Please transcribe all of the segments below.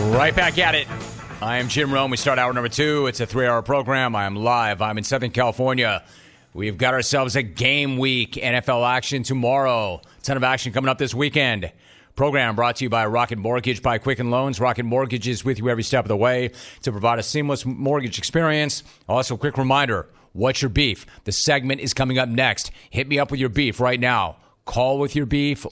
Right back at it. I am Jim Rome. We start hour number 2. It's a 3-hour program. I am live. I'm in Southern California. We've got ourselves a game week. NFL action tomorrow. A ton of action coming up this weekend. Program brought to you by Rocket Mortgage by Quicken Loans. Rocket Mortgage is with you every step of the way to provide a seamless mortgage experience. Also, quick reminder, what's your beef? The segment is coming up next. Hit me up with your beef right now. Call with your beef,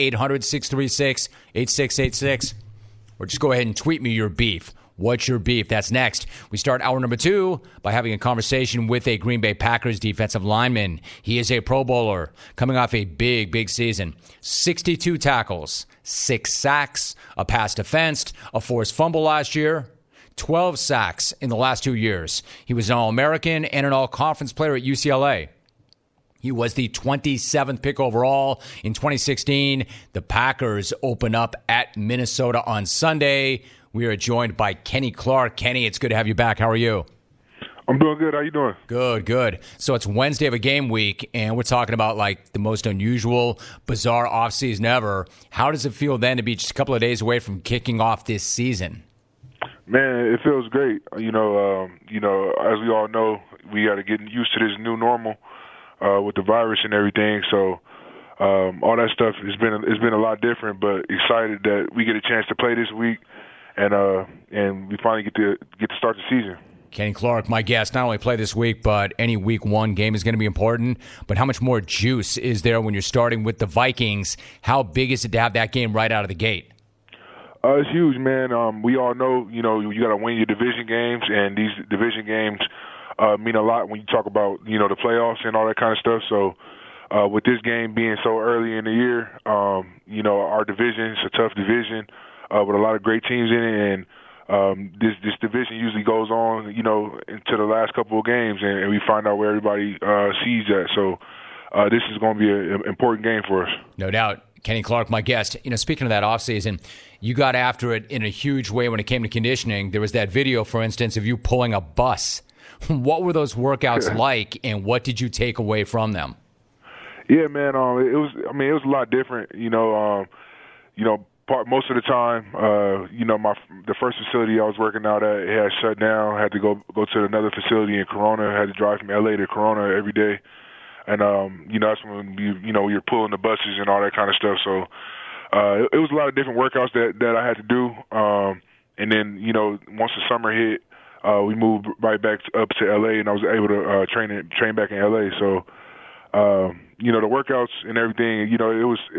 1-800-636-8686. Or just go ahead and tweet me your beef. What's your beef? That's next. We start hour number 2 by having a conversation with a Green Bay Packers defensive lineman. He is a Pro Bowler coming off a big season. 62 tackles, 6 sacks, a pass defensed, a forced fumble last year, 12 sacks in the last 2 years. He was an All-American and an All-Conference player at UCLA. He was the 27th pick overall in 2016. The Packers open up at Minnesota on Sunday. We are joined by Kenny Clark. Kenny, it's good to have you back. How are you? I'm doing good. How you doing? Good. So it's Wednesday of a game week, and we're talking about like the most unusual, bizarre offseason ever. How does it feel then to be just a couple of days away from kicking off this season? Man, it feels great. As we all know, we got to get used to this new normal. With the virus and everything, so all that stuff has been a lot different. But excited that we get a chance to play this week, and we finally get to start the season. Kenny Clark, my guest, not only play this week, but any week 1 game is going to be important. But how much more juice is there when you're starting with the Vikings? How big is it to have that game right out of the gate? It's huge, man. We all know, you got to win your division games, and these division games mean a lot when you talk about, the playoffs and all that kind of stuff. So with this game being so early in the year, our division is a tough division with a lot of great teams in it. And this division usually goes on, into the last couple of games, and we find out where everybody sees that. So this is going to be an important game for us. No doubt. Kenny Clark, my guest. Speaking of that offseason, you got after it in a huge way when it came to conditioning. There was that video, for instance, of you pulling a bus. What were those workouts like, and what did you take away from them? Yeah, man, it was a lot different. Most of the time, the first facility I was working out at, it had shut down. I had to go to another facility in Corona. I had to drive from LA to Corona every day, and that's when you're pulling the buses and all that kind of stuff. So it was a lot of different workouts that I had to do, and then once the summer hit. We moved right back up to LA, and I was able to train back in LA. So, the workouts and everything, it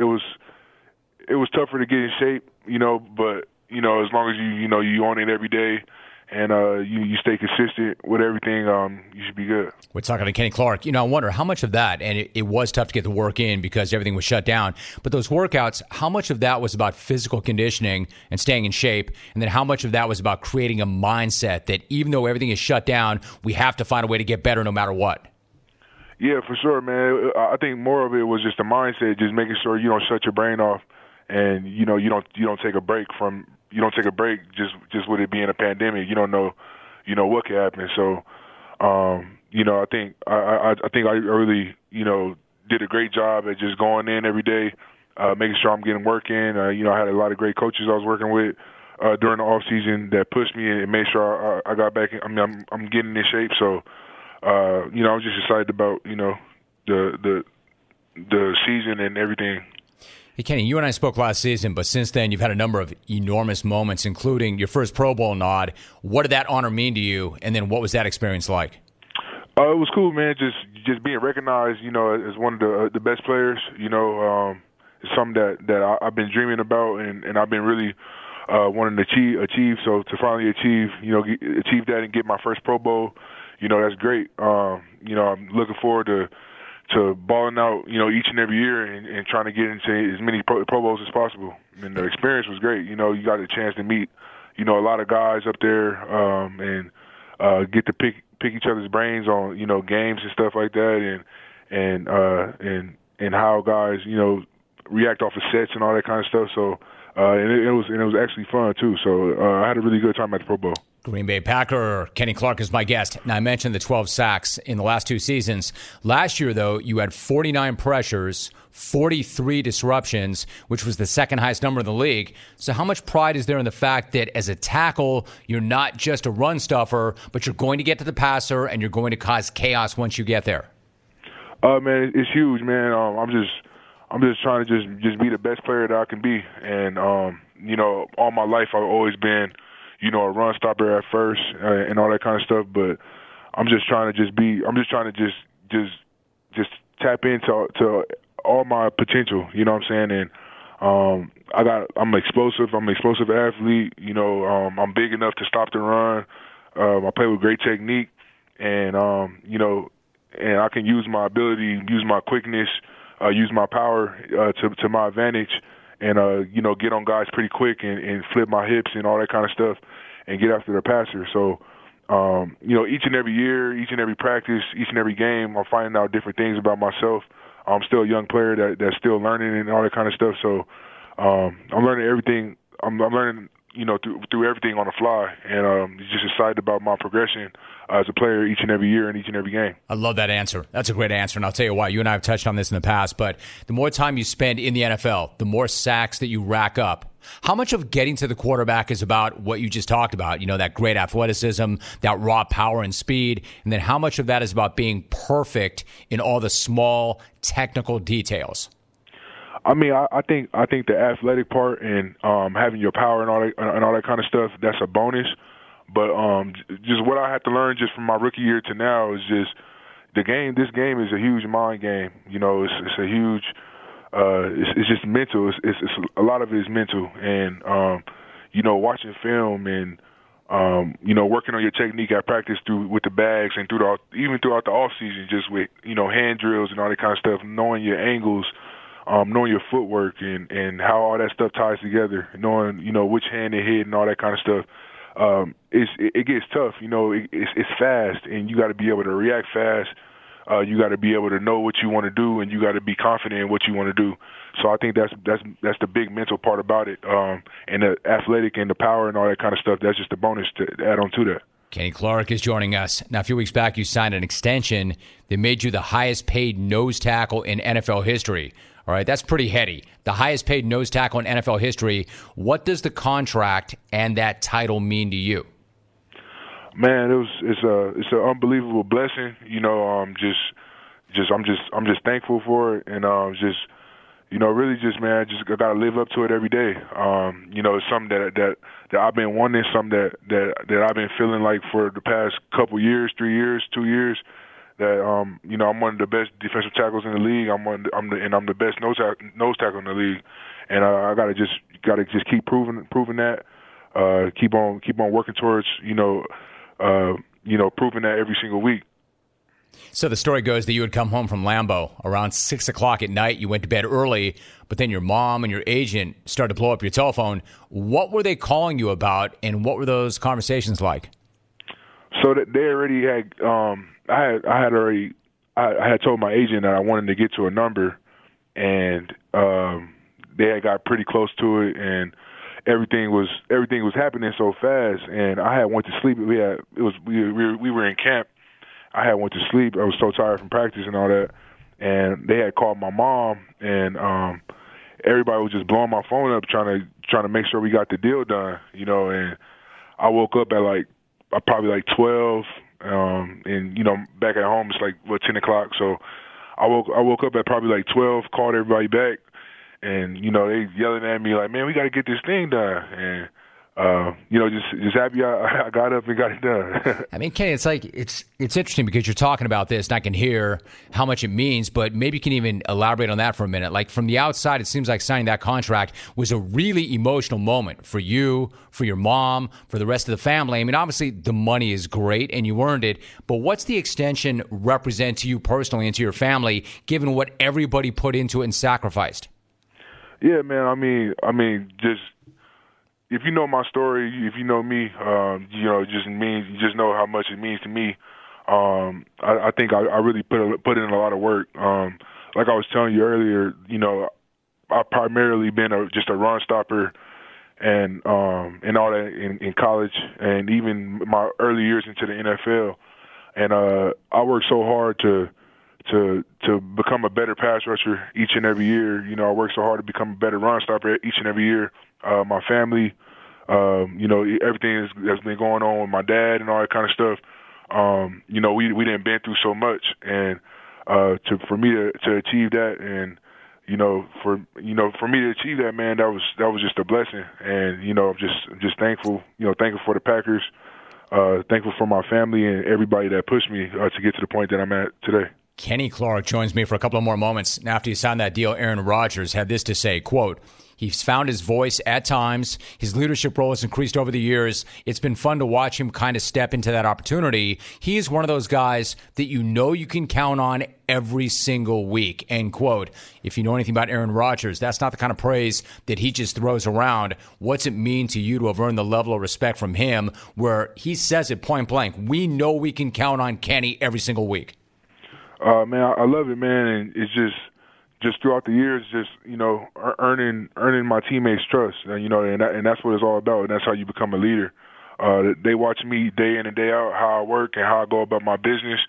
was tougher to get in shape, but as long as you on it every day and you stay consistent with everything, you should be good. We're talking to Kenny Clark. I wonder how much of that, and it was tough to get the work in because everything was shut down, but those workouts, how much of that was about physical conditioning and staying in shape, and then how much of that was about creating a mindset that even though everything is shut down, we have to find a way to get better no matter what? Yeah, for sure, man. I think more of it was just a mindset, just making sure you don't shut your brain off, and you don't take a break from. You don't take a break just with it being a pandemic. You don't know, what could happen. So, I think I really, did a great job at just going in every day, making sure I'm getting work in. I had a lot of great coaches I was working with during the off season that pushed me and made sure I got back. I'm getting in shape. So, I was just excited about, the season and everything. Hey, Kenny, you and I spoke last season, but since then you've had a number of enormous moments, including your first Pro Bowl nod. What did that honor mean to you, and then what was that experience like? It was cool, man. Just being recognized, as one of the best players. It's something that I've been dreaming about, and I've been really wanting to achieve. So to finally achieve that and get my first Pro Bowl, that's great. I'm looking forward to balling out, each and every year and trying to get into as many Pro Bowls as possible. And the experience was great. You got a chance to meet, a lot of guys up there and get to pick each other's brains on, games and stuff like that and how guys, react off of sets and all that kind of stuff. So and it was actually fun too. So I had a really good time at the Pro Bowl. Green Bay Packer Kenny Clark is my guest. Now, I mentioned the 12 sacks in the last 2 seasons. Last year, though, you had 49 pressures, 43 disruptions, which was the second highest number in the league. So how much pride is there in the fact that as a tackle, you're not just a run stuffer, but you're going to get to the passer and you're going to cause chaos once you get there? Man, it's huge, man. I'm just trying to just be the best player that I can be. And, all my life I've always been, a run stopper at first and all that kind of stuff. But I'm just trying to just tap into all my potential. You know what I'm saying? And I'm explosive. I'm an explosive athlete. I'm big enough to stop the run. I play with great technique, and and I can use my ability, use my quickness, use my power to my advantage, and get on guys pretty quick and flip my hips and all that kind of stuff, and get after the passer. So, each and every year, each and every practice, each and every game, I'm finding out different things about myself. I'm still a young player that's still learning and all that kind of stuff. So, I'm learning everything. I'm learning, through everything on the fly, and just excited about my progression as a player each and every year and each and every game. I love that answer. That's a great answer, and I'll tell you why. You and I have touched on this in the past, but the more time you spend in the NFL, the more sacks that you rack up. How much of getting to the quarterback is about what you just talked about, that great athleticism, that raw power and speed, and then how much of that is about being perfect in all the small technical details? I mean, I think the athletic part and having your power and all that kind of stuff, that's a bonus. But just what I had to learn just from my rookie year to now is just the game. This game is a huge mind game. It's a huge. It's just mental. It's a lot of it is mental, and watching film and working on your technique at practice with the bags and even throughout the off season, just with hand drills and all that kind of stuff, knowing your angles. Knowing your footwork and how all that stuff ties together, knowing which hand to hit and all that kind of stuff, it gets tough. It's fast, and you got to be able to react fast. You got to be able to know what you want to do, and you got to be confident in what you want to do. So I think that's the big mental part about it, and the athletic and the power and all that kind of stuff. That's just a bonus to add on to that. Kenny Clark is joining us. Now, a few weeks back, you signed an extension that made you the highest paid nose tackle in NFL history. All right, that's pretty heady. The highest paid nose tackle in NFL history. What does the contract and that title mean to you? Man, it's an unbelievable blessing. I'm just thankful for it, and really just man, I gotta live up to it every day. It's something that I've been wanting, something that I've been feeling like for the past couple years, 3 years, 2 years. That I'm one of the best defensive tackles in the league. I'm the best nose tackle in the league, and I gotta just keep proving that. Keep on working towards proving that every single week. So the story goes that you would come home from Lambeau around 6 o'clock at night. You went to bed early, but then your mom and your agent started to blow up your telephone. What were they calling you about, and what were those conversations like? So that they already had. I had told my agent that I wanted to get to a number, and they had got pretty close to it, and everything was happening so fast, and I had went to sleep. We were in camp. I had went to sleep. I was so tired from practice and all that, and they had called my mom, and everybody was just blowing my phone up trying to make sure we got the deal done, and I woke up at probably 12. And back at home it's 10 o'clock. So I woke up at probably 12, called everybody back, and they yelling at me like, man, we got to get this thing done. And just happy I got up and got it done. I mean, Kenny, it's interesting because you're talking about this, and I can hear how much it means, but maybe you can even elaborate on that for a minute. Like, from the outside, it seems like signing that contract was a really emotional moment for you, for your mom, for the rest of the family. I mean, obviously, the money is great, and you earned it, but what's the extension represent to you personally and to your family, given what everybody put into it and sacrificed? Yeah, man, I mean, just if you know my story, if you know me, you just know how much it means to me. I think I really put in a lot of work. Like I was telling you earlier, I've primarily been just a run stopper and all that in college and even my early years into the NFL. And I worked so hard to become a better pass rusher each and every year. You know, I worked so hard to become a better run stopper each and every year. My family, you know, everything that's been going on with my dad and all that kind of stuff. You know, we didn't been through so much, and for me to achieve that, and for me to achieve that, man, that was just a blessing. And I'm just thankful. Thankful for the Packers. Thankful for my family and everybody that pushed me to get to the point that I'm at today. Kenny Clark joins me for a couple of more moments. Now, after he signed that deal, Aaron Rodgers had this to say, quote, "He's found his voice at times. His leadership role has increased over the years. It's been fun to watch him kind of step into that opportunity. He is one of those guys that you can count on every single week," end quote. If you know anything about Aaron Rodgers, that's not the kind of praise that he just throws around. What's it mean to you to have earned the level of respect from him where he says it point blank, we know we can count on Kenny every single week? Man, I love it, man, and it's just throughout the years, just earning my teammates' trust, and that's what it's all about, and that's how you become a leader. They watch me day in and day out how I work and how I go about my business,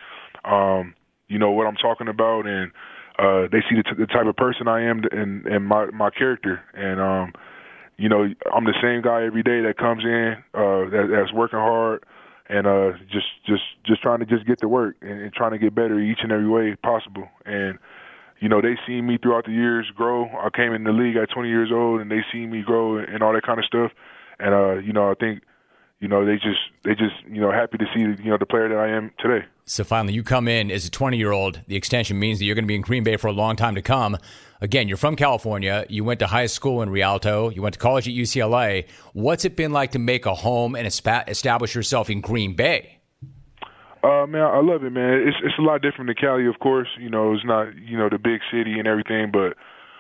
what I'm talking about, and they see the type of person I am and my character, and I'm the same guy every day that comes in, that's working hard. And just trying to just get to work and trying to get better each and every way possible. And, they see me throughout the years grow. I came in the league at 20 years old, and they see me grow and all that kind of stuff. And, I think, they just happy to see, the player that I am today. So finally, you come in as a 20-year-old. The extension means that you're going to be in Green Bay for a long time to come. Again, you're from California. You went to high school in Rialto. You went to college at UCLA. What's it been like to make a home and establish yourself in Green Bay? Man, I love it, man. It's a lot different than Cali, of course. It's not, the big city and everything, but,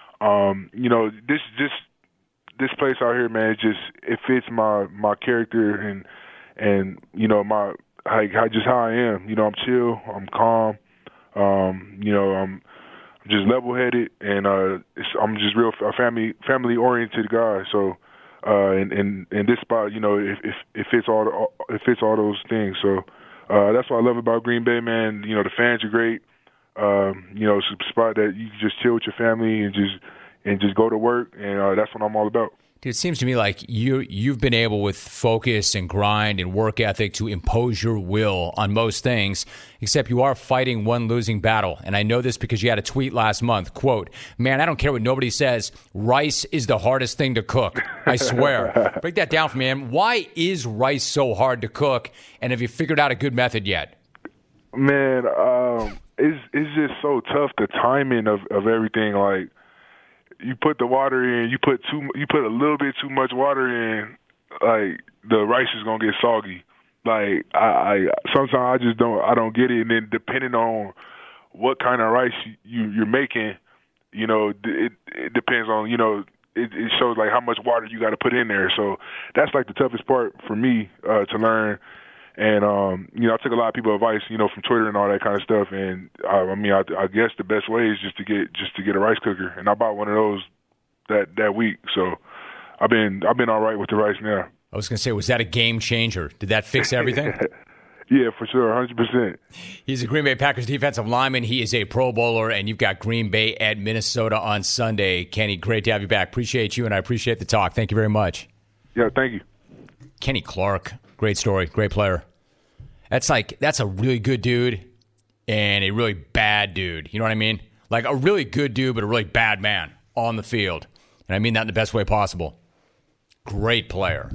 this place out here, man, it fits my character and my just how I am. I'm chill, I'm calm, I'm just level-headed, and I'm just real family-oriented guy. So, and this spot, it fits all those things. So, that's what I love about Green Bay, man. The fans are great. It's a spot that you can just chill with your family and just go to work, and that's what I'm all about. Dude, it seems to me like you've been able with focus and grind and work ethic to impose your will on most things, except you are fighting one losing battle. And I know this because you had a tweet last month, quote, "Man, I don't care what nobody says. Rice is the hardest thing to cook. I swear." Break that down for me, man. Why is rice so hard to cook? And have you figured out a good method yet? Man, it's just so tough, the timing of everything. Like, you put the water in, you put a little bit too much water in, like the rice is gonna get soggy. Like I sometimes I don't get it, and then depending on what kind of rice you're making, it depends on it shows like how much water you got to put in there. So that's like the toughest part for me to learn. And, I took a lot of people's advice, from Twitter and all that kind of stuff. And I guess the best way is just to get a rice cooker. And I bought one of those that week. So I've been all right with the rice now. I was going to say, was that a game changer? Did that fix everything? Yeah, for sure, 100%. He's a Green Bay Packers defensive lineman. He is a Pro Bowler, and you've got Green Bay at Minnesota on Sunday. Kenny, great to have you back. Appreciate you, and I appreciate the talk. Thank you very much. Yeah, thank you. Kenny Clark, great story, great player. That's a really good dude and a really bad dude. You know what I mean? Like a really good dude, but a really bad man on the field. And I mean that in the best way possible. Great player.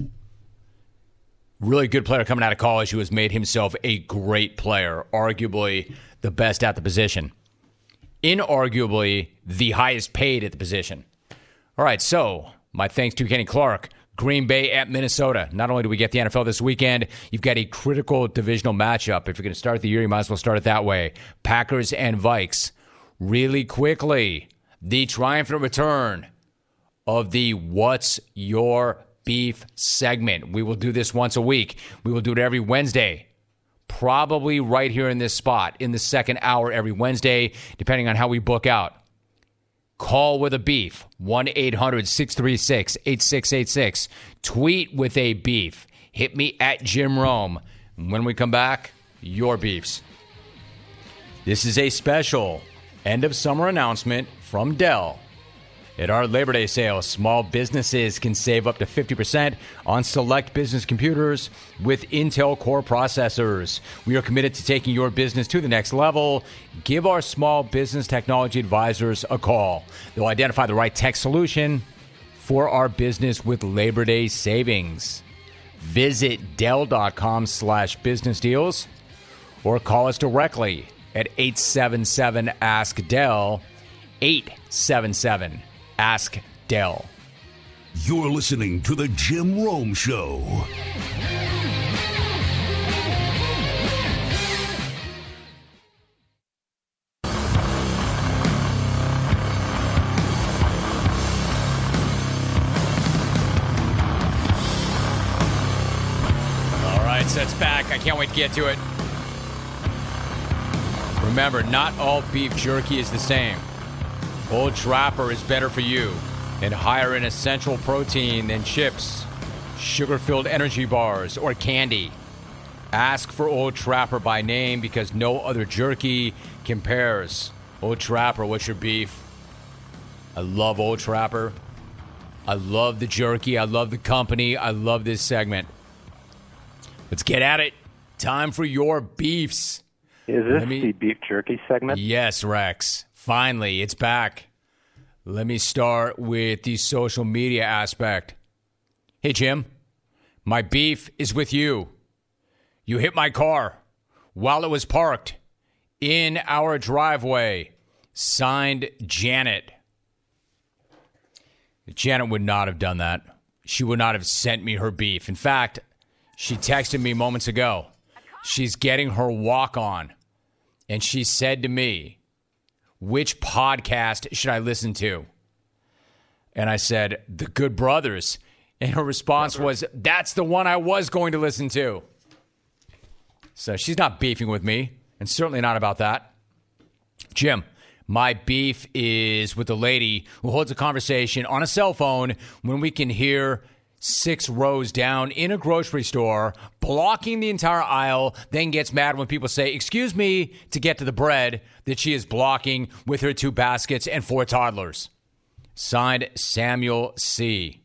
Really good player coming out of college who has made himself a great player. Arguably the best at the position. Inarguably the highest paid at the position. All right, so my thanks to Kenny Clark. Green Bay at Minnesota. Not only do we get the NFL this weekend, you've got a critical divisional matchup. If you're going to start the year, you might as well start it that way. Packers and Vikes. Really quickly, the triumphant return of the What's Your Beef segment. We will do this once a week. We will do it every Wednesday. Probably right here in this spot in the second hour every Wednesday, depending on how we book out. Call with a beef, 1-800-636-8686. Tweet with a beef. Hit me at Jim Rome. When we come back, your beefs. This is a special end of summer announcement from Dell. At our Labor Day sale, small businesses can save up to 50% on select business computers with Intel Core processors. We are committed to taking your business to the next level. Give our small business technology advisors a call. They'll identify the right tech solution for our business with Labor Day savings. Visit Dell.com/business deals or call us directly at 877-ASK-DELL, 877-ASK-DELL. You're listening to The Jim Rome Show. All right, so it's back. I can't wait to get to it. Remember, not all beef jerky is the same. Old Trapper is better for you and higher in essential protein than chips, sugar-filled energy bars, or candy. Ask for Old Trapper by name because no other jerky compares. Old Trapper, what's your beef? I love Old Trapper. I love the jerky. I love the company. I love this segment. Let's get at it. Time for your beefs. Is this the beef jerky segment? Yes, Rex. Finally, it's back. Let me start with the social media aspect. Hey, Jim. My beef is with you. You hit my car while it was parked in our driveway. Signed, Janet. Janet would not have done that. She would not have sent me her beef. In fact, she texted me moments ago. She's getting her walk on. And she said to me, which podcast should I listen to? And I said, The Good Brothers. And her response was, that's the one I was going to listen to. So she's not beefing with me, and certainly not about that. Jim, my beef is with the lady who holds a conversation on a cell phone when we can hear 6 rows down in a grocery store, blocking the entire aisle, then gets mad when people say, excuse me, to get to the bread that she is blocking with her 2 baskets and 4 toddlers. Signed, Samuel C.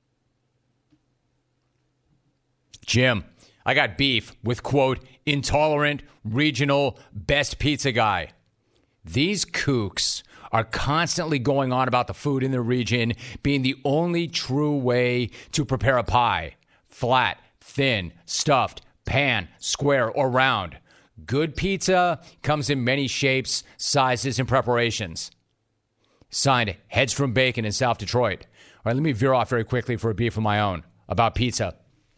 Jim, I got beef with, quote, intolerant regional best pizza guy. These kooks are constantly going on about the food in the region being the only true way to prepare a pie. Flat, thin, stuffed, pan, square, or round. Good pizza comes in many shapes, sizes, and preparations. Signed, Hedstrom Bacon in South Detroit. All right, let me veer off very quickly for a beef of my own about pizza.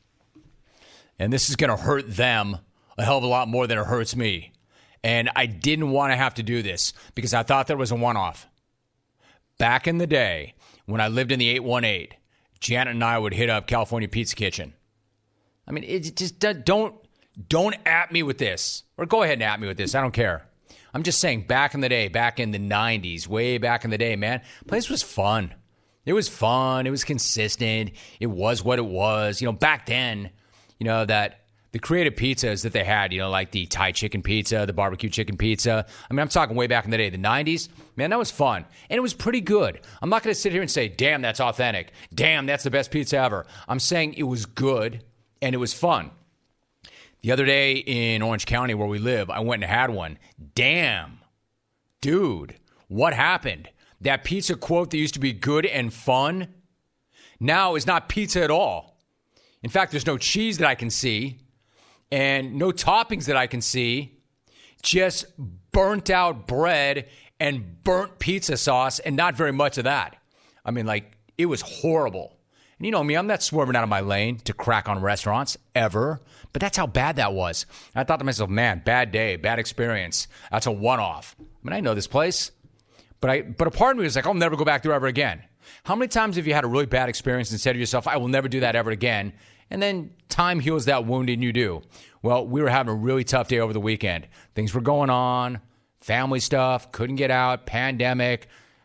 And this is going to hurt them a hell of a lot more than it hurts me. And I didn't want to have to do this because I thought there was a one-off. Back in the day, when I lived in the 818, Janet and I would hit up California Pizza Kitchen. I mean, it just don't at me with this. Or go ahead and at me with this. I don't care. I'm just saying back in the day, back in the 90s, way back in the day, man, the place was fun. It was fun. It was consistent. It was what it was. You know, back then, you know, that the creative pizzas that they had, you know, like the Thai chicken pizza, the barbecue chicken pizza. I mean, I'm talking way back in the day, the 90s. Man, that was fun. And it was pretty good. I'm not going to sit here and say, damn, that's authentic. Damn, that's the best pizza ever. I'm saying it was good and it was fun. The other day in Orange County where we live, I went and had one. Damn. Dude, what happened? That pizza quote that used to be good and fun now is not pizza at all. In fact, there's no cheese that I can see. And no toppings that I can see, just burnt out bread and burnt pizza sauce and not very much of that. I mean, like, it was horrible. And you know me, I'm not swerving out of my lane to crack on restaurants ever, but that's how bad that was. And I thought to myself, man, bad day, bad experience. That's a one-off. I mean, I know this place, but a part of me was like, I'll never go back there ever again. How many times have you had a really bad experience and said to yourself, I will never do that ever again? And then time heals that wound and you do. Well, we were having a really tough day over the weekend. Things were going on, family stuff, couldn't get out, pandemic,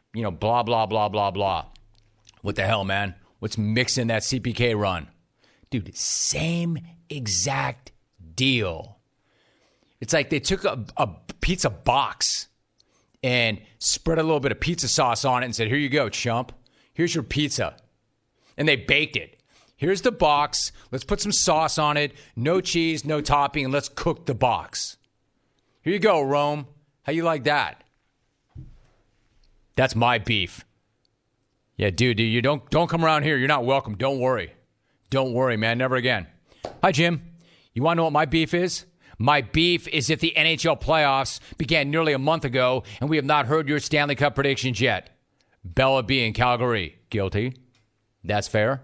blah, blah, blah, blah, blah. What the hell, man? What's mixing that CPK run? Dude, same exact deal. It's like they took a pizza box and spread a little bit of pizza sauce on it and said, here you go, chump. Here's your pizza. And they baked it. Here's the box. Let's put some sauce on it. No cheese, no topping, and let's cook the box. Here you go, Rome. How you like that? That's my beef. Yeah, dude, you don't come around here. You're not welcome. Don't worry. Don't worry, man. Never again. Hi, Jim. You want to know what my beef is? My beef is that the NHL playoffs began nearly a month ago, and we have not heard your Stanley Cup predictions yet. Bella B in Calgary. Guilty. That's fair.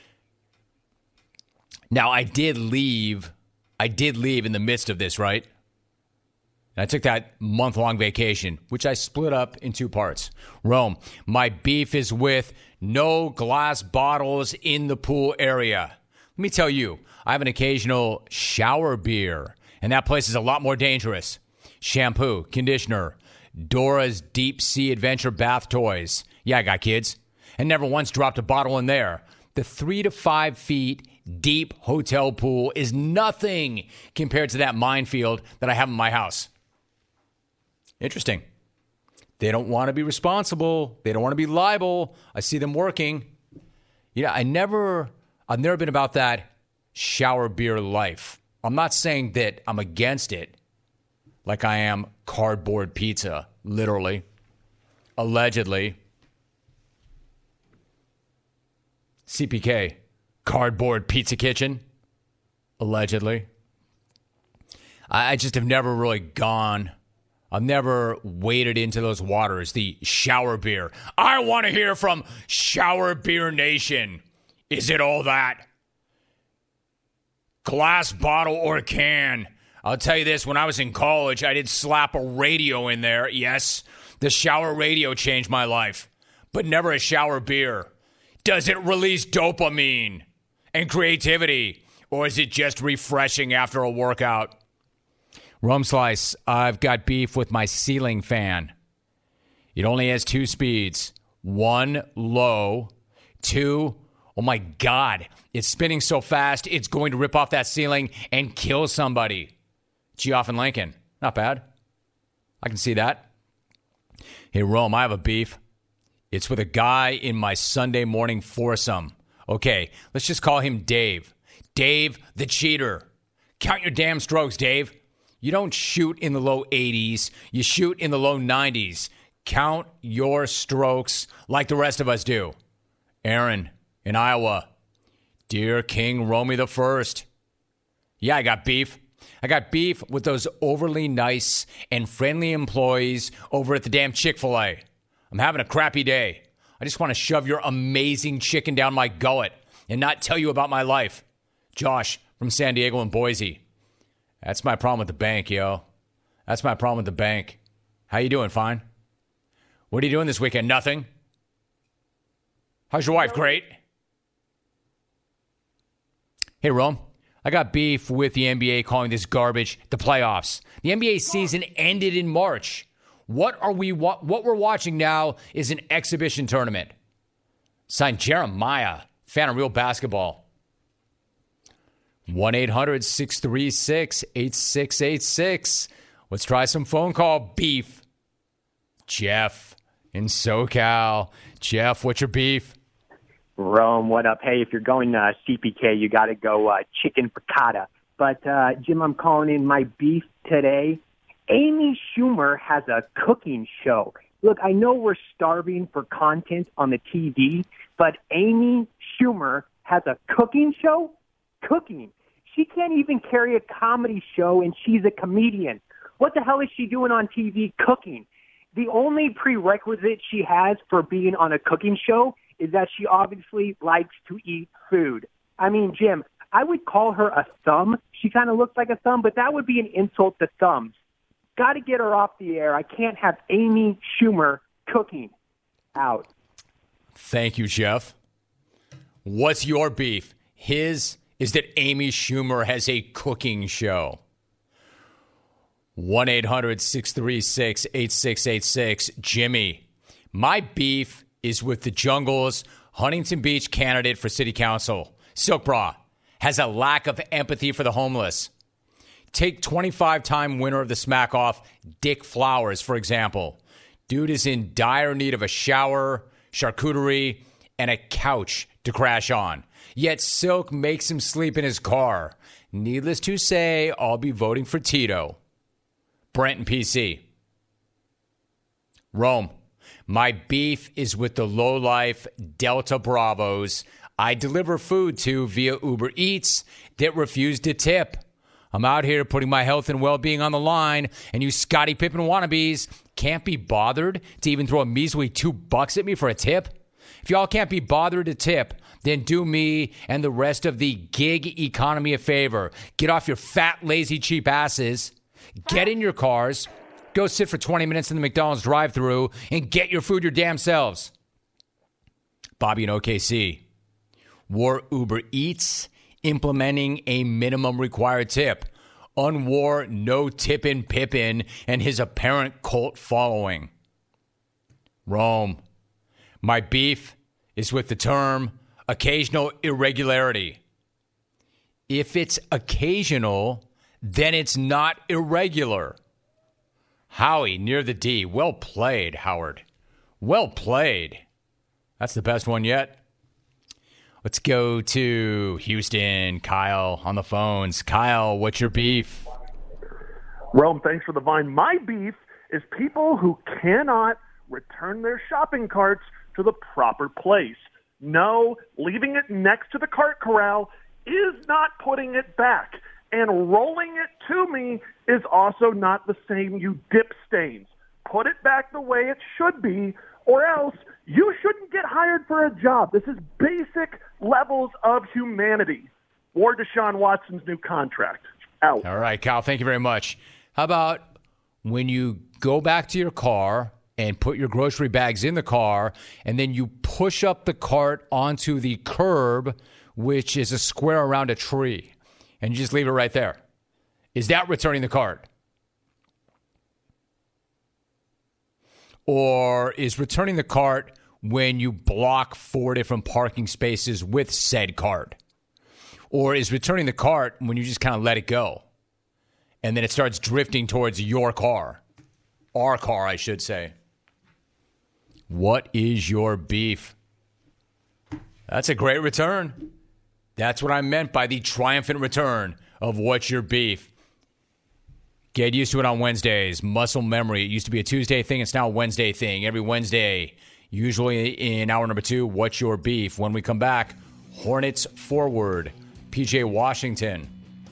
Now, I did leave in the midst of this, right? And I took that month-long vacation, which I split up in 2 parts. Rome, my beef is with no glass bottles in the pool area. Let me tell you, I have an occasional shower beer, and that place is a lot more dangerous. Shampoo, conditioner, Dora's Deep Sea Adventure bath toys. Yeah, I got kids. And never once dropped a bottle in there. The 3 to 5 feet deep hotel pool is nothing compared to that minefield that I have in my house. Interesting. They don't want to be responsible. They don't want to be liable. I see them working. I've never been about that shower beer life. I'm not saying that I'm against it like I am cardboard pizza, literally, allegedly. CPK, cardboard pizza kitchen, allegedly. I just have never really gone. I've never waded into those waters, the shower beer. I want to hear from Shower Beer Nation. Is it all that? Glass bottle or can? I'll tell you this, when I was in college, I did slap a radio in there. Yes, the shower radio changed my life, but never a shower beer. Does it release dopamine and creativity, or is it just refreshing after a workout? Rum Slice, I've got beef with my ceiling fan. It only has 2 speeds. 1, low. 2, oh my God, it's spinning so fast, it's going to rip off that ceiling and kill somebody. Geoff and Lincoln, not bad. I can see that. Hey, Rome, I have a beef. It's with a guy in my Sunday morning foursome. Okay, let's just call him Dave. Dave the cheater. Count your damn strokes, Dave. You don't shoot in the low 80s. You shoot in the low 90s. Count your strokes like the rest of us do. Aaron in Iowa. Dear King Romy the First. Yeah, I got beef. I got beef with those overly nice and friendly employees over at the damn Chick-fil-A. I'm having a crappy day. I just want to shove your amazing chicken down my gullet and not tell you about my life. Josh from San Diego and Boise. That's my problem with the bank, yo. That's my problem with the bank. How you doing? Fine? What are you doing this weekend? Nothing? How's your wife? Great. Hey, Rome. I got beef with the NBA calling this garbage the playoffs. The NBA season ended in March. What we're watching now is an exhibition tournament. Signed Jeremiah, fan of real basketball. 1-800-636-8686. Let's try some phone call beef. Jeff in SoCal. Jeff, what's your beef? Rome, what up? Hey, if you're going CPK, you got to go chicken piccata. But, Jim, I'm calling in my beef today. Amy Schumer has a cooking show. Look, I know we're starving for content on the TV, but Amy Schumer has a cooking show? Cooking. She can't even carry a comedy show, and she's a comedian. What the hell is she doing on TV cooking? The only prerequisite she has for being on a cooking show is that she obviously likes to eat food. I mean, Jim, I would call her a thumb. She kind of looks like a thumb, but that would be an insult to thumbs. Got to get her off the air. I can't have Amy Schumer cooking. Out. Thank you, Jeff. What's your beef? His is that Amy Schumer has a cooking show. 1-800-636-8686. Jimmy, My beef is with the Jungle's Huntington Beach candidate for city council. Silk Bra has a lack of empathy for the homeless. Take 25-time winner of the Smack Off, Dick Flowers, for example. Dude is in dire need of a shower, charcuterie, and a couch to crash on. Yet Silk makes him sleep in his car. Needless to say, I'll be voting for Tito. Brent and PC. Rome. My beef is with the lowlife Delta Bravos I deliver food to via Uber Eats that refuse to tip. I'm out here putting my health and well-being on the line, and you Scottie Pippen wannabes can't be bothered to even throw a measly $2 at me for a tip? If y'all can't be bothered to tip, then do me and the rest of the gig economy a favor. Get off your fat, lazy, cheap asses. Get in your cars. Go sit for 20 minutes in the McDonald's drive-thru and get your food your damn selves. Bobby in OKC. War Uber Eats implementing a minimum required tip. Unwar no tippin' Pippin and his apparent cult following. Rome. My beef is with the term occasional irregularity. If it's occasional, then it's not irregular. Howie near the D. Well played, Howard. Well played. That's the best one yet. Let's go to Houston. Kyle on the phones. Kyle, what's your beef? Rome, thanks for the vine. My beef is people who cannot return their shopping carts to the proper place. No, leaving it next to the cart corral is not putting it back. And rolling it to me is also not the same, you dip stains. Put it back the way it should be, or else you shouldn't get hired for a job. This is basic levels of humanity. Or Deshaun Watson's new contract. Out. All right, Kyle, thank you very much. How about when you go back to your car and put your grocery bags in the car, and then you push up the cart onto the curb, which is a square around a tree, and you just leave it right there? Is that returning the cart? Or is returning the cart when you block 4 different parking spaces with said cart? Or is returning the cart when you just kind of let it go and then it starts drifting towards your car? Our car, I should say. What is your beef? That's a great return. That's what I meant by the triumphant return of what's your beef. Get used to it on Wednesdays. Muscle memory. It used to be a Tuesday thing. It's now a Wednesday thing. Every Wednesday, usually in hour number 2, what's your beef? When we come back, Hornets forward, PJ Washington.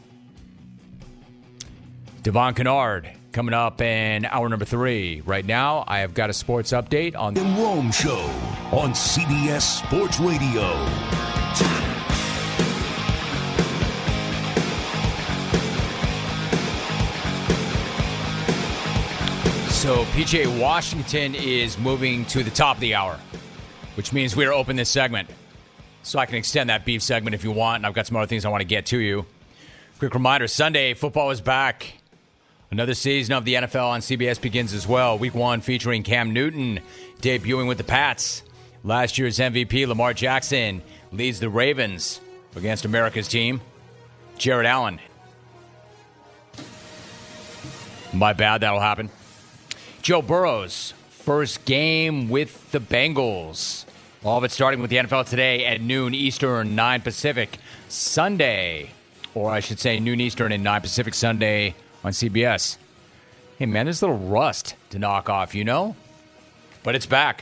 Devon Kennard coming up in hour number 3. Right now, I have got a sports update on the Rome Show on CBS Sports Radio. So PJ Washington is moving to the top of the hour, which means we are open this segment. So I can extend that beef segment if you want, and I've got some other things I want to get to you. Quick reminder, Sunday, football is back. Another season of the NFL on CBS begins as well. Week 1 featuring Cam Newton debuting with the Pats. Last year's MVP, Lamar Jackson, leads the Ravens against America's team. Jared Allen. My bad, that'll happen. Joe Burrow's first game with the Bengals. All of it starting with the NFL today at noon Eastern, 9 Pacific, Sunday. Or I should say noon Eastern and 9 Pacific Sunday on CBS. Hey, man, there's a little rust to knock off, you know? But it's back.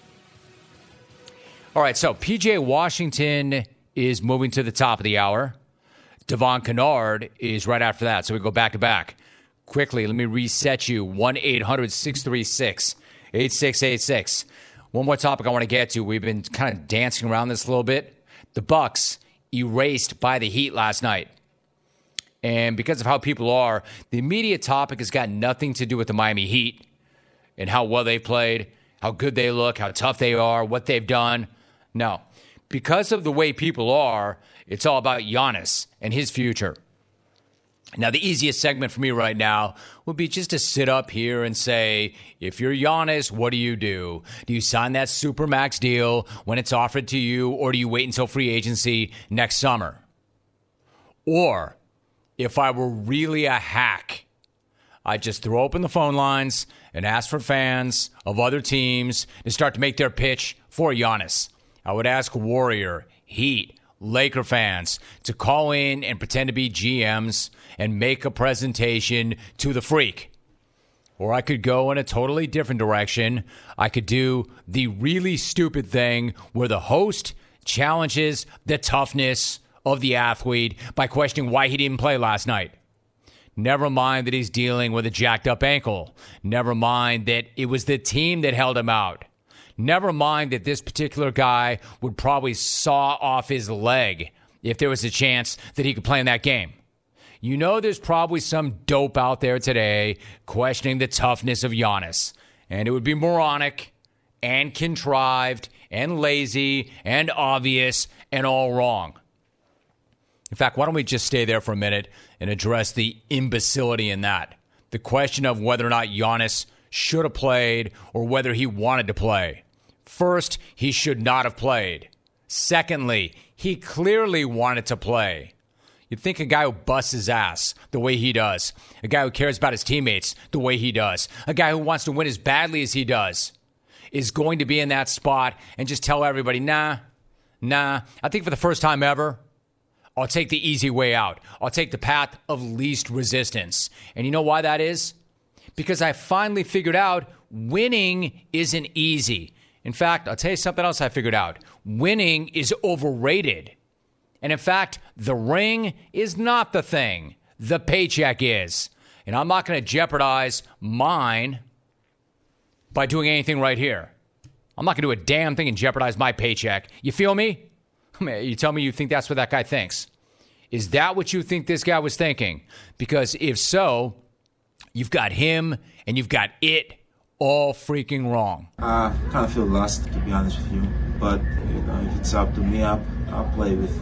All right, so PJ Washington is moving to the top of the hour. Devon Kennard is right after that, so we go back to back. Quickly, let me reset you. 1-800-636-8686. One more topic I want to get to. We've been kind of dancing around this a little bit. The Bucks erased by the Heat last night. And because of how people are, the immediate topic has got nothing to do with the Miami Heat and how well they've played, how good they look, how tough they are, what they've done. No. Because of the way people are, it's all about Giannis and his future. Now, the easiest segment for me right now would be just to sit up here and say, if you're Giannis, what do you do? Do you sign that Supermax deal when it's offered to you, or do you wait until free agency next summer? Or, if I were really a hack, I'd just throw open the phone lines and ask for fans of other teams to start to make their pitch for Giannis. I would ask Warrior, Heat, Laker fans to call in and pretend to be GMs and make a presentation to the freak. Or I could go in a totally different direction. I could do the really stupid thing where the host challenges the toughness of the athlete by questioning why he didn't play last night. Never mind that he's dealing with a jacked up ankle. Never mind that it was the team that held him out. Never mind that this particular guy would probably saw off his leg if there was a chance that he could play in that game. You know there's probably some dope out there today questioning the toughness of Giannis. And it would be moronic and contrived and lazy and obvious and all wrong. In fact, why don't we just stay there for a minute and address the imbecility in that? The question of whether or not Giannis should have played or whether he wanted to play. First, he should not have played. Secondly, he clearly wanted to play. You'd think a guy who busts his ass the way he does, a guy who cares about his teammates the way he does, a guy who wants to win as badly as he does, is going to be in that spot and just tell everybody, nah. I think for the first time ever, I'll take the easy way out. I'll take the path of least resistance. And you know why that is? Because I finally figured out winning isn't easy. In fact, I'll tell you something else I figured out. Winning is overrated. And in fact, the ring is not the thing. The paycheck is. And I'm not going to jeopardize mine by doing anything right here. I'm not going to do a damn thing and jeopardize my paycheck. You feel me? You tell me you think that's what that guy thinks. Is that what you think this guy was thinking? Because if so, you've got him and you've got it all freaking wrong. I kind of feel lost, to be honest with you. But if it's up to me, I'll play with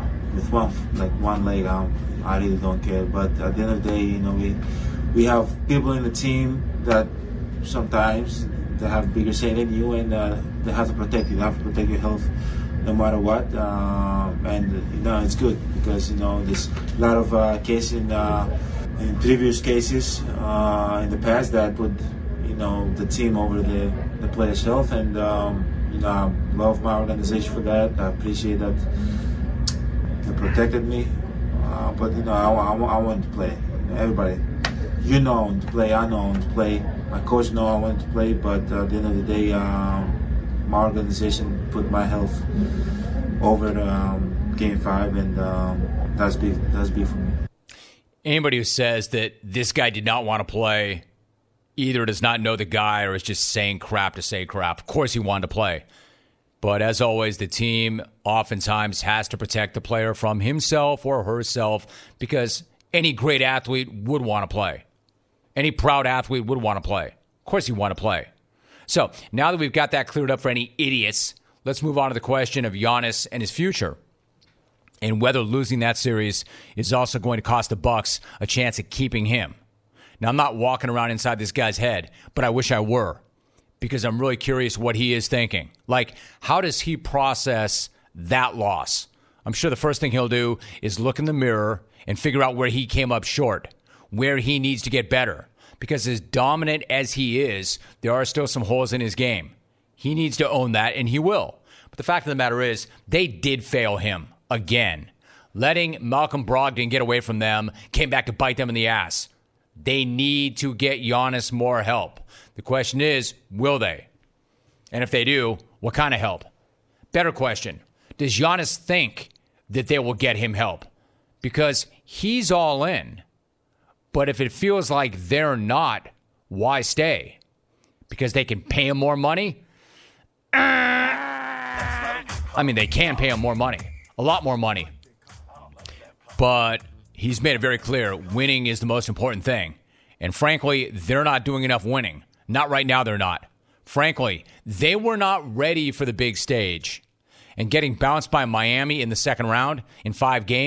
one leg out. I really don't care. But at the end of the day, we have people in the team that sometimes they have bigger say than you, and they have to protect you. They have to protect your health no matter what. And it's good because there's a lot of cases in previous cases in the past that put the team over the player's health, and I love my organization for that. I appreciate that they protected me, but I wanted to play. Everybody, I wanted to play. I know I wanted to play. My coach know I wanted to play, but at the end of the day, my organization put my health over Game 5, and that's big. That's big for me. Anybody who says that this guy did not want to play either does not know the guy or is just saying crap to say crap. Of course he wanted to play. But as always, the team oftentimes has to protect the player from himself or herself because any great athlete would want to play. Any proud athlete would want to play. Of course he want to play. So now that we've got that cleared up for any idiots, let's move on to the question of Giannis and his future and whether losing that series is also going to cost the Bucks a chance at keeping him. Now, I'm not walking around inside this guy's head, but I wish I were because I'm really curious what he is thinking. Like, how does he process that loss? I'm sure the first thing he'll do is look in the mirror and figure out where he came up short, where he needs to get better. Because as dominant as he is, there are still some holes in his game. He needs to own that, and he will. But the fact of the matter is, they did fail him again. Letting Malcolm Brogdon get away from them came back to bite them in the ass. They need to get Giannis more help. The question is, will they? And if they do, what kind of help? Better question, does Giannis think that they will get him help? Because he's all in. But if it feels like they're not, why stay? Because they can pay him more money? I mean, they can pay him more money. A lot more money. But he's made it very clear winning is the most important thing. And frankly, they're not doing enough winning. Not right now, they're not. Frankly, they were not ready for the big stage. And getting bounced by Miami in the second round in 5 games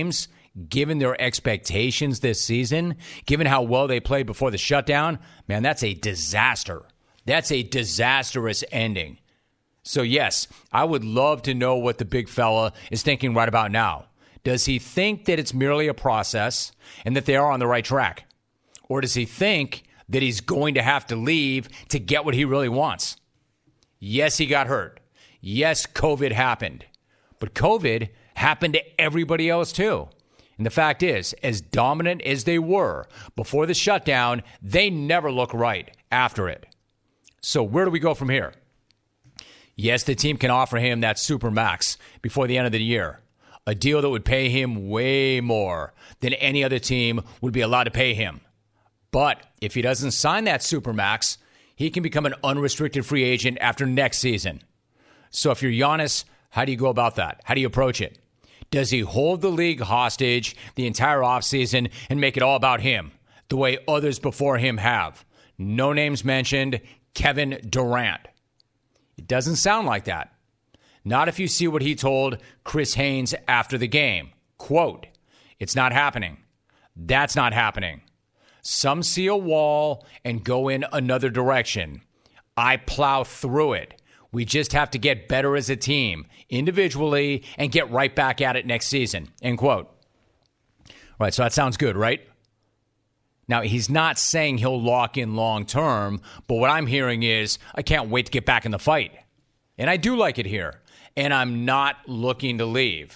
given their expectations this season, given how well they played before the shutdown, man, that's a disaster. That's a disastrous ending. So, yes, I would love to know what the big fella is thinking right about now. Does he think that it's merely a process and that they are on the right track? Or does he think that he's going to have to leave to get what he really wants? Yes, he got hurt. Yes, COVID happened. But COVID happened to everybody else too. And the fact is, as dominant as they were before the shutdown, they never look right after it. So where do we go from here? Yes, the team can offer him that supermax before the end of the year, a deal that would pay him way more than any other team would be allowed to pay him. But if he doesn't sign that supermax, he can become an unrestricted free agent after next season. So if you're Giannis, how do you go about that? How do you approach it? Does he hold the league hostage the entire offseason and make it all about him, the way others before him have? No names mentioned, Kevin Durant. It doesn't sound like that. Not if you see what he told Chris Haynes after the game. Quote, "It's not happening. That's not happening. Some see a wall and go in another direction. I plow through it. We just have to get better as a team, individually, and get right back at it next season." End quote. Right, so that sounds good, right? Now, he's not saying he'll lock in long term, but what I'm hearing is, I can't wait to get back in the fight. And I do like it here, and I'm not looking to leave.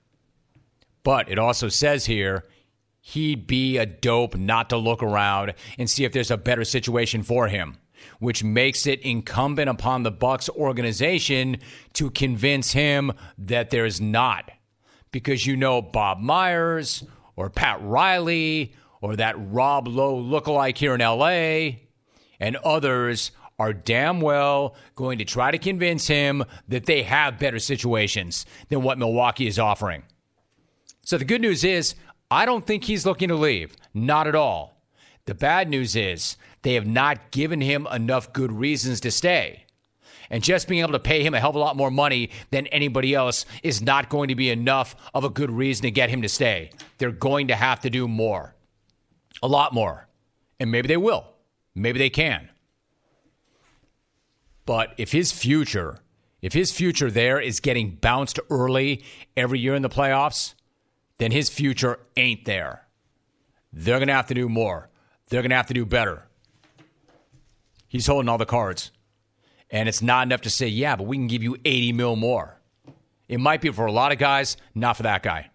But it also says here, he'd be a dope not to look around and see if there's a better situation for him, which makes it incumbent upon the Bucks organization to convince him that there's not. Because you know Bob Myers or Pat Riley or that Rob Lowe lookalike here in L.A. and others are damn well going to try to convince him that they have better situations than what Milwaukee is offering. So the good news is, I don't think he's looking to leave. Not at all. The bad news is they have not given him enough good reasons to stay. And just being able to pay him a hell of a lot more money than anybody else is not going to be enough of a good reason to get him to stay. They're going to have to do more. A lot more. And maybe they will. Maybe they can. But if his future there is getting bounced early every year in the playoffs, then his future ain't there. They're going to have to do more. They're going to have to do better. He's holding all the cards. And it's not enough to say, yeah, but we can give you $80 million more. It might be for a lot of guys, not for that guy.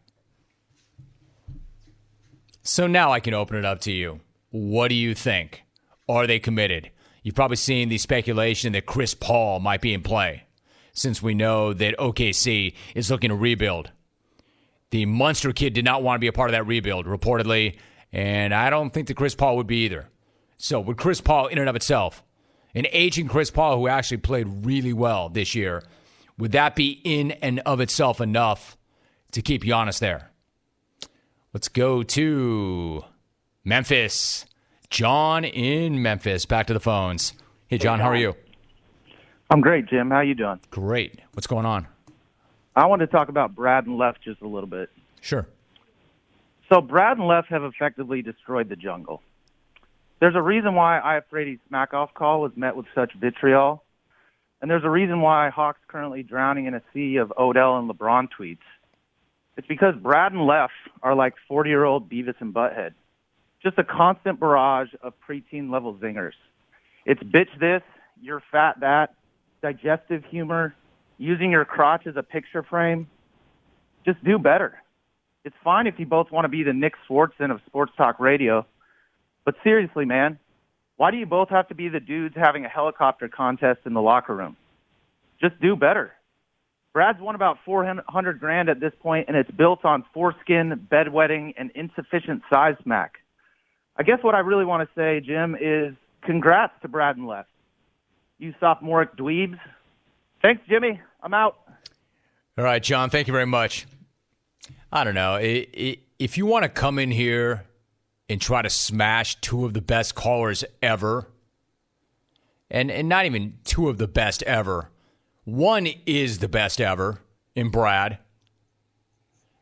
So now I can open it up to you. What do you think? Are they committed? You've probably seen the speculation that Chris Paul might be in play, since we know that OKC is looking to rebuild. The Munster kid did not want to be a part of that rebuild, reportedly, and I don't think that Chris Paul would be either. So would Chris Paul in and of itself, an aging Chris Paul who actually played really well this year, would that be in and of itself enough to keep Giannis there? Let's go to Memphis. John in Memphis. Back to the phones. Hey, John, how are you? I'm great, Jim. How you doing? Great. What's going on? I want to talk about Brad and Left just a little bit. Sure. So Brad and Left have effectively destroyed the jungle. There's a reason why I Frady's smack-off call was met with such vitriol, and there's a reason why Hawk's currently drowning in a sea of Odell and LeBron tweets. It's because Brad and Left are like 40-year-old Beavis and Butthead. Just a constant barrage of preteen-level zingers. It's bitch this, you're fat that, digestive humor, using your crotch as a picture frame. Just do better. It's fine if you both want to be the Nick Swartzen of sports talk radio, but seriously, man, why do you both have to be the dudes having a helicopter contest in the locker room? Just do better. Brad's won about $400,000 at this point, and it's built on foreskin, bedwetting, and insufficient size smack. I guess what I really want to say, Jim, is congrats to Brad and Left. You sophomoric dweebs. Thanks, Jimmy. I'm out. All right, John, thank you very much. I don't know. If you want to come in here and try to smash two of the best callers ever, and not even two of the best ever, one is the best ever in Brad,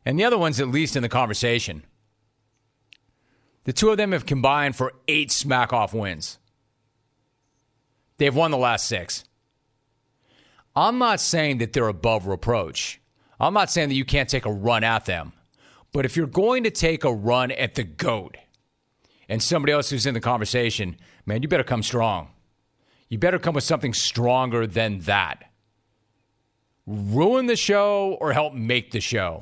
And the other one's at least in the conversation. The two of them have combined for 8 smack-off wins. They've won the last 6. I'm not saying that they're above reproach. I'm not saying that you can't take a run at them. But if you're going to take a run at the GOAT and somebody else who's in the conversation, man, you better come strong. You better come with something stronger than that. Ruin the show or help make the show.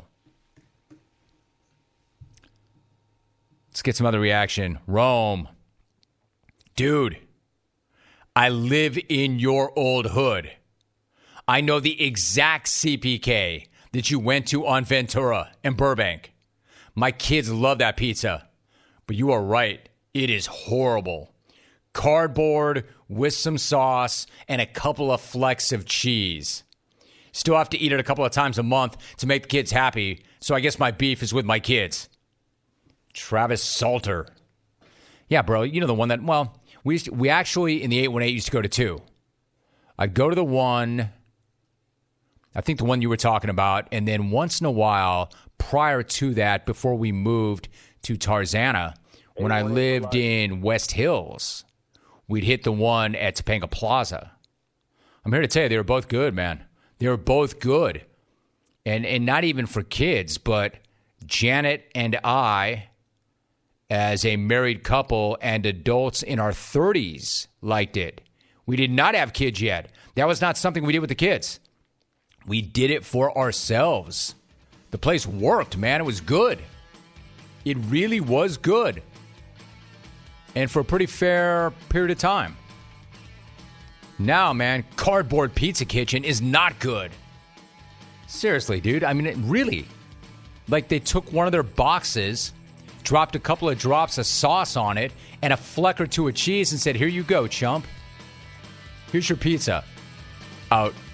Let's get some other reaction. Rome. Dude, I live in your old hood. I know the exact CPK that you went to on Ventura and Burbank. My kids love that pizza. But you are right. It is horrible. Cardboard with some sauce and a couple of flecks of cheese. Still have to eat it a couple of times a month to make the kids happy. So I guess my beef is with my kids. Travis Salter. Yeah, bro. You know the one that, well, we actually in the 818 used to go to 2. I'd go to the one, I think the one you were talking about, and then once in a while, prior to that, before we moved to Tarzana, when I lived in West Hills, we'd hit the one at Topanga Plaza. I'm here to tell you, they were both good, man. They were both good. And not even for kids, but Janet and I, as a married couple and adults in our 30s, liked it. We did not have kids yet. That was not something we did with the kids. We did it for ourselves. The place worked, man. It was good. It really was good. And for a pretty fair period of time. Now, man, Cardboard Pizza Kitchen is not good. Seriously, dude. I mean, really. Like they took one of their boxes, dropped a couple of drops of sauce on it, and a fleck or two of cheese and said, here you go, chump. Here's your pizza. Out.